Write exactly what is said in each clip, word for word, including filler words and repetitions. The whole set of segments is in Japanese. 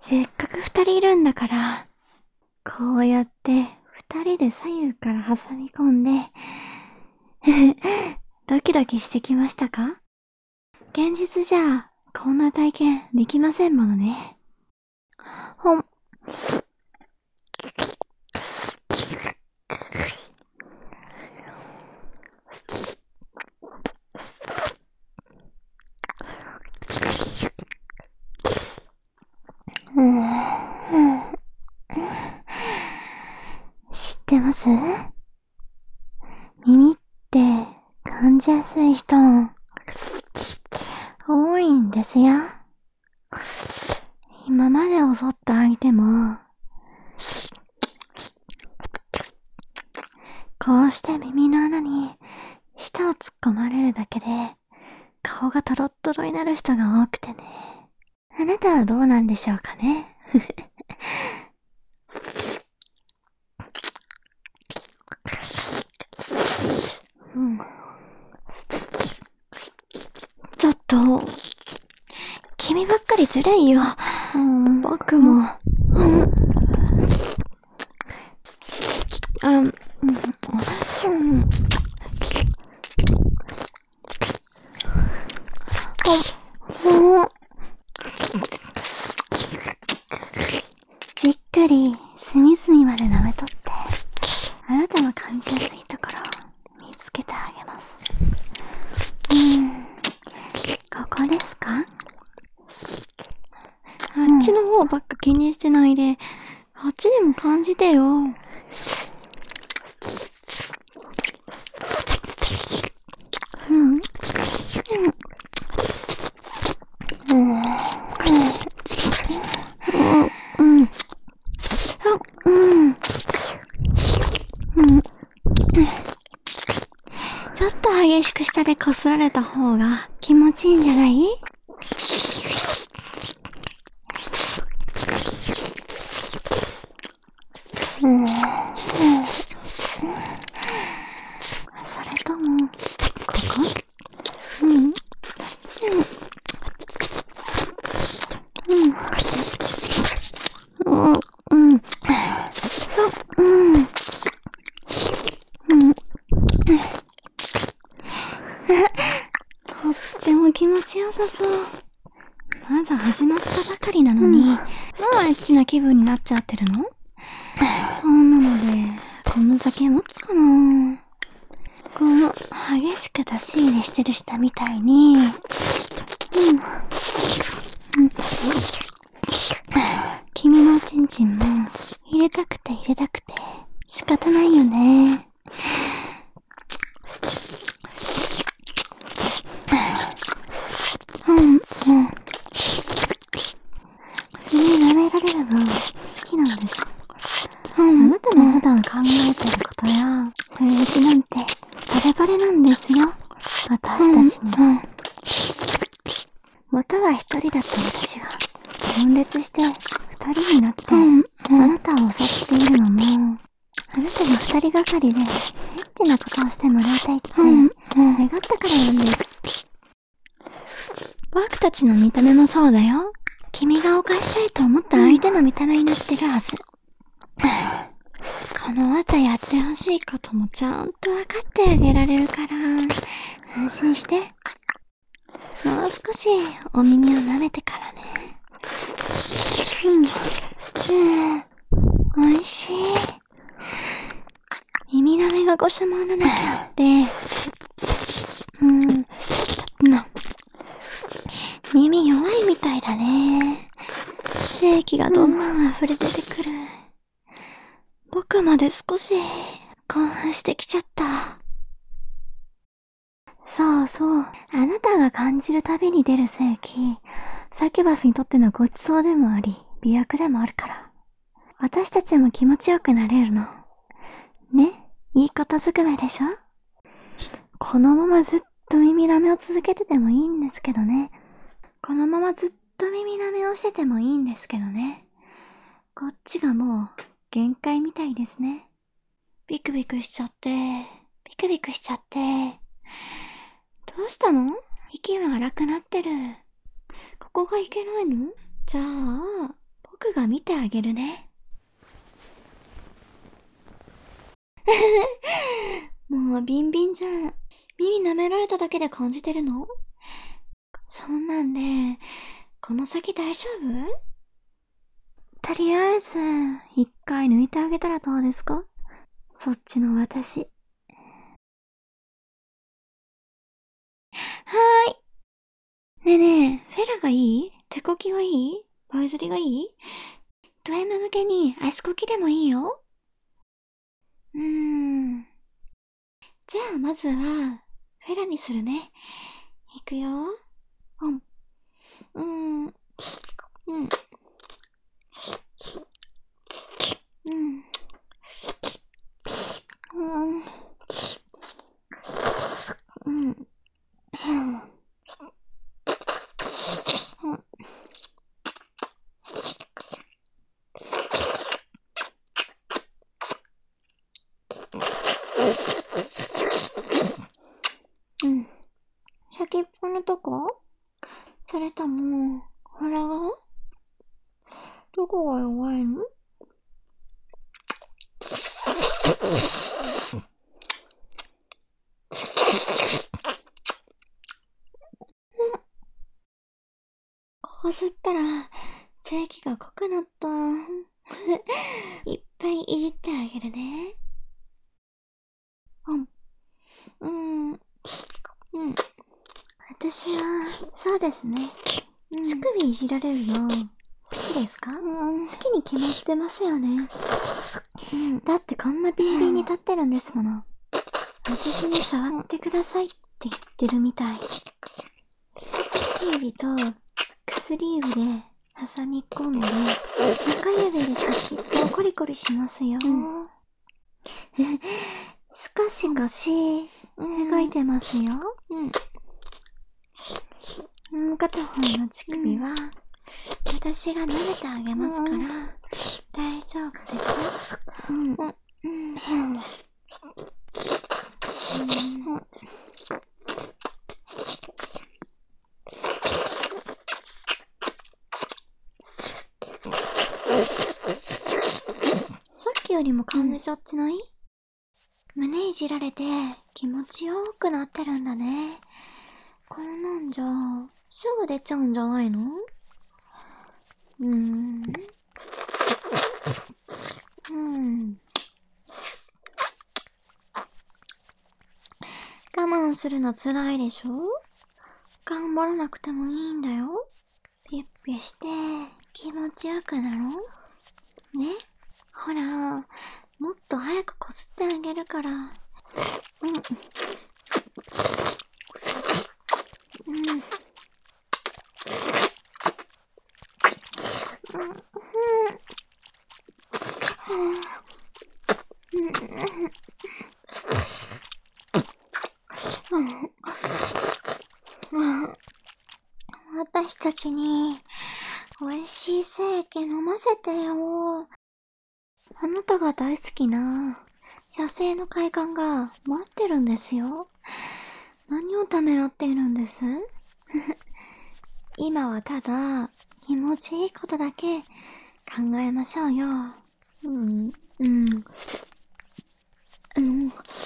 せっかく二人いるんだから、こうやって二人で左右から挟み込んで、ドキドキしてきましたか？現実じゃ、こんな体験できませんものね。ほん。知ってます？耳って感じやすい人多いんですよ。今まで襲った相手も、こうして耳の穴に舌を突っ込まれるだけで顔がトロットロになる人が多くてね。あなたはどうなんでしょうかね。うん、ちょっと君ばっかりずるいよ。うん、僕も、うん、あ、うん、うん、じっくり隅々まで舐めとって、あなたの感じやすいところを見つけてあげます。うん、ここですか？あっちの方ばっか気にしてないで、あっちでも感じてよ。うん。うん。うん。うん。うん。うん。ちょっと激しく舌でこすられた方が気持ちいいんじゃない？うん。うん。それとも、ここ？うん。うん。うん。うん。うん。うん。うん。とっても気持ちよさそう。まだ始まったばかりなのに、もうエッチな気分になっちゃってるの？そんなので、この酒持つかな？この激しく出し入れしてる下みたいに、うん。うん。君のおちんちんも入れたくて入れたくて仕方ないよね。うん、うん。君舐められるの好きなんです。うん、あなたの普段考えてることや雰囲気なんてバレバレなんですよ。私たちに。うんうん、元は一人だった私が分裂して二人になって、うんうん、あなたを襲っているのも、あなたが二人がかりでエッチなことをしてもらいたいって、うんうん、願ったからなんです。僕たちの見た目もそうだよ。君が犯したいと思った相手の見た目になってるはず。この後やってほしいこともちゃんと分かってあげられるから、安心して。もう少しお耳を舐めてからね。うん。うん。美味しい。耳舐めがご所望なだけあって、うん。な。耳弱いみたいだね。精液がどんどん溢れ出てくる。僕まで少し興奮してきちゃった。そうそう。あなたが感じるたびに出る精液、サキュバスにとってのごちそうでもあり、美薬でもあるから。私たちも気持ちよくなれるの。ね、いいことずくめでしょ？このままずっと耳舐めを続けててもいいんですけどね。このままずっと耳舐めをしててもいいんですけどね。こっちがもう限界みたいですね。ビクビクしちゃって、ビクビクしちゃって。どうしたの？息が荒くなってる。ここがいけないの？じゃあ、僕僕が見てあげるね。もうビンビンじゃん。耳舐められただけで感じてるの？そんなんで、この先大丈夫？とりあえず、一回抜いてあげたらどうですか？そっちの私。はーい。ねえねえ、フェラがいい？手こきはいい？バイズリがいい？ド M 向けに足こきでもいいよ。うーん。じゃあまずは、フェラにするね。いくよ。うん。うーん。うん。うん。うん。うん。うん。先っぽのとこ？それとも、腹側？どこが弱いの？こすったら、精液が濃くなった。いっぱいいじってあげるね。うん。うん。うん。私は、そうですね。うん、乳首いじられるの、好きですか？うん、好きに決まってますよね。うん、だってこんなビンビンに立ってるんですもの。私に触ってくださいって言ってるみたい。人指と薬指で挟み込んで、中指で先っぽをコリコリしますよ。うん、少し腰、動いてますよ。うん。もう片方の乳首は、私が撫めてあげますから、大丈夫ですよ。うん。うん。うん。さっきよりも感じちゃってない？胸いじられて気持ちよくなってるんだね。こんなんじゃ、すぐ出ちゃうんじゃないの？うーん。うん。我慢するの辛いでしょ？頑張らなくてもいいんだよ。ピュッピュして気持ちよくなろう。ね？ほら、もっと早くこすってあげるから。うん。うん。私たちに美味しい精液飲ませてよ。あなたが大好きな射精の快感が待ってるんですよ。何をためらっているんです？今はただ気持ちいいことだけ考えましょうよ。うん、うん、うん。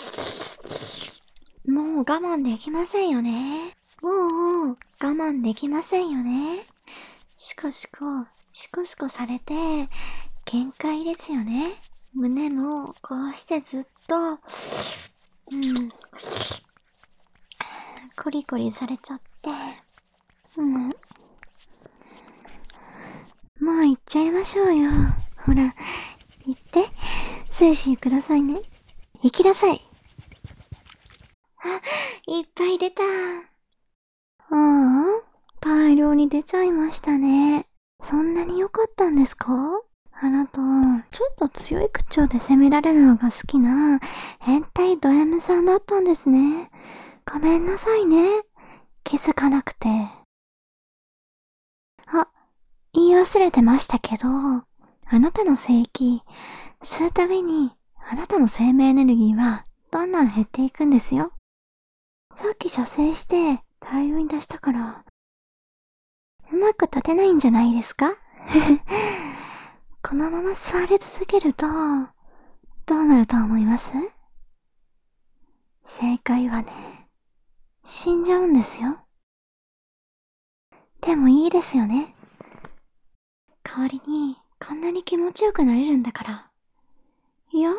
もう我慢できませんよね。もう我慢できませんよね。シコシコ、シコシコされて限界ですよね。胸もこうしてずっと、うん、コリコリされちゃって、うん。もう行っちゃいましょうよ。ほら、行って。精子くださいね。行きなさい。あ、いっぱい出た。ああ、大量に出ちゃいましたね。そんなに良かったんですか？あなた、ちょっと強い口調で責められるのが好きな変態ド M さんだったんですね。ごめんなさいね。気づかなくて。あ、言い忘れてましたけど、あなたの精液、吸うたびに、あなたの生命エネルギーは、どんどん減っていくんですよ。さっき射精して、大量に出したから、うまく立てないんじゃないですか？ このまま座り続けると、どうなると思います？正解はね、死んじゃうんですよ。でもいいですよね。代わりに、こんなに気持ちよくなれるんだから。いや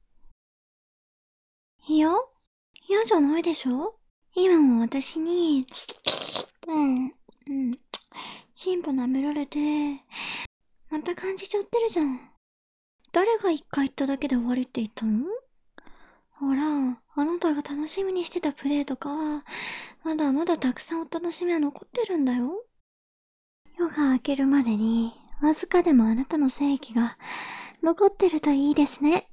いや嫌じゃないでしょ？今も私に、うん、うん、チンポ舐められて、また感じちゃってるじゃん。誰が一回言っただけで終わりって言ったの？ほら、あなたが楽しみにしてたプレイとか、まだまだたくさんお楽しみは残ってるんだよ。夜が明けるまでに、わずかでもあなたの正義が残ってるといいですね。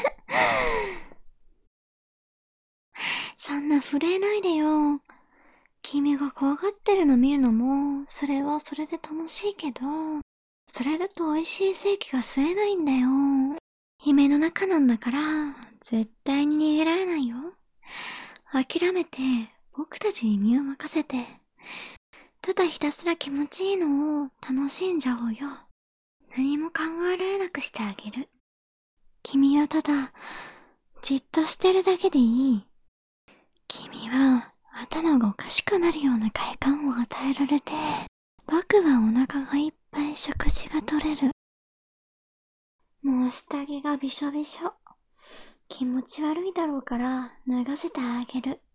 そんな震えないでよ。君が怖がってるの見るのも、それはそれで楽しいけど、それだと美味しい正義が吸えないんだよ。夢の中なんだから、絶対に逃げられないよ。諦めて、僕たちに身を任せて、ただひたすら気持ちいいのを楽しんじゃおうよ。何も考えられなくしてあげる。君はただ、じっとしてるだけでいい。君は、頭がおかしくなるような快感を与えられて、僕はお腹がいっぱい食事が取れる。もう下着がびしょびしょ。気持ち悪いだろうから流せてあげる。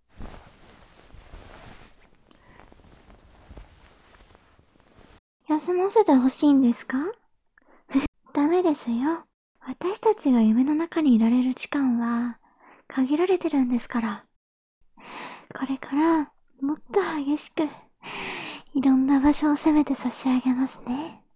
休ませてほしいんですか？ダメですよ。私たちが夢の中にいられる時間は限られてるんですから。これからもっと激しくいろんな場所を攻めて差し上げますね。